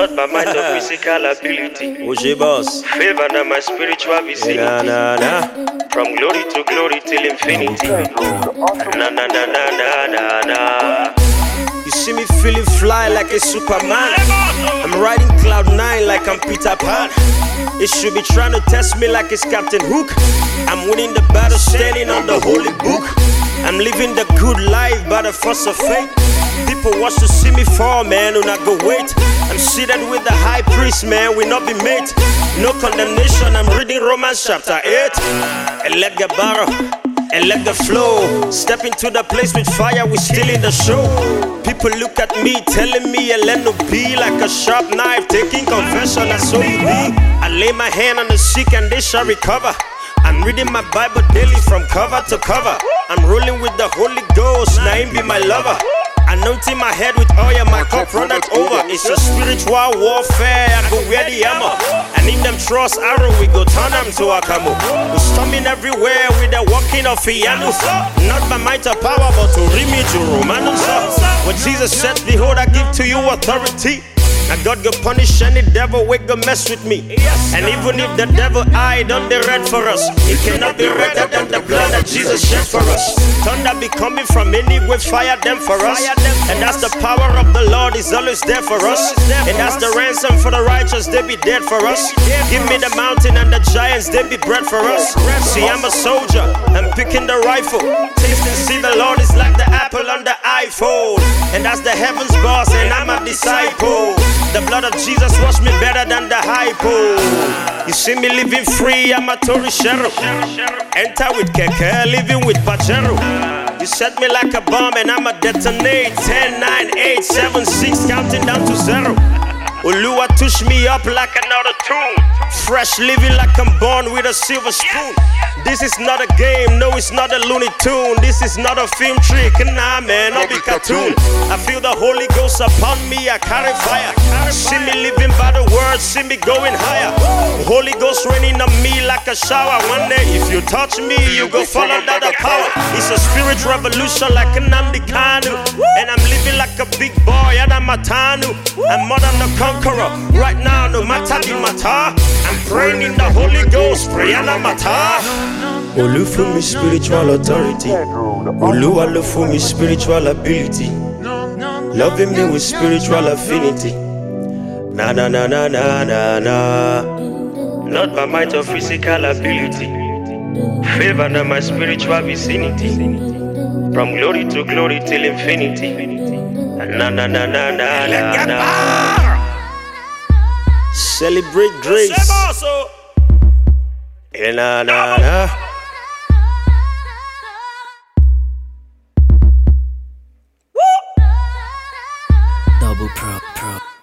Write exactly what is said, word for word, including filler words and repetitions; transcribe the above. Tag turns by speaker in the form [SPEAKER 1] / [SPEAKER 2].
[SPEAKER 1] Not by might or physical ability.
[SPEAKER 2] Oje boss.
[SPEAKER 1] Favor na my spiritual vicinity.
[SPEAKER 2] Na na na.
[SPEAKER 1] From glory to glory till infinity. Na na na na na na na.
[SPEAKER 2] You see me feeling fly like a Superman. I'm riding cloud nine like I'm Peter Pan. It should be trying to test me like it's Captain Hook. I'm winning the battle standing on the holy book. I'm living the good life by the force of faith. People watch to see me fall, man, do not go wait. I'm seated with the high priest, man, we not be made. No condemnation, I'm reading Romans chapter eight. And let the barrel, and let the flow. Step into the place with fire, we still in the show. People look at me, telling me a let no be like a sharp knife, taking confession, that's so you be. I lay my hand on the sick and they shall recover. I'm reading my Bible daily from cover to cover. I'm rolling with the Holy Ghost, now him be my lover. Anointing my head with oil, my cup runneth over. It's a spiritual warfare, I go wear the hammer. And if them trust arrow, we go turn them to a camo. We storming everywhere with the walking of Fianus. Not by might or power, but to read me to Romanus. What Jesus said, behold, I give to you authority. Now God go punish any devil, we go mess with me. And even if the devil eye done the red for us, it cannot be redder than the blood that Jesus shed for us. Thunder be coming from anywhere, fire them for us. And that's the power of the Lord is always there for us. And that's the ransom for the righteous, they be dead for us. Give me the mountain and the giants, they be bread for us. See, I'm a soldier, I'm picking the rifle. Taste and see the Lord is like the apple on the iPhone. And that's the heavens boss, and I'm a disciple. The blood of Jesus washed me better than the hypo. You see me living free, I'm a Tory sheriff. Enter with Keke, living with Pajero. You set me like a bomb and I'ma detonate. Ten, nine, eight, seven, six, counting down to zero. Oluwa touch me up like another tune. Fresh living like I'm born with a silver spoon. This is not a game, no it's not a Looney Tune. This is not a film trick, nah man, I'll be cartoon. I feel the Holy Ghost upon me, I carry fire. See me living by the word, see me going higher. Holy Ghost raining on me like a shower. One day if you touch me, you go fall under the power. It's a spirit revolution like an Nnamdi Kanu. And I'm living like a big boy and I'm a Tanu. I'm more than a conqueror, right now no matter the matter. I'm praying in the Holy Ghost, praying on matter. Olu for me spiritual authority. Olu alo for me spiritual ability. Loving me with spiritual affinity. Na na na na na na na.
[SPEAKER 1] Not by might or physical ability. Favor na my spiritual vicinity. From glory to glory till infinity. Na na na na na na na.
[SPEAKER 2] Celebrate grace. Na na na.
[SPEAKER 3] Double prop prop.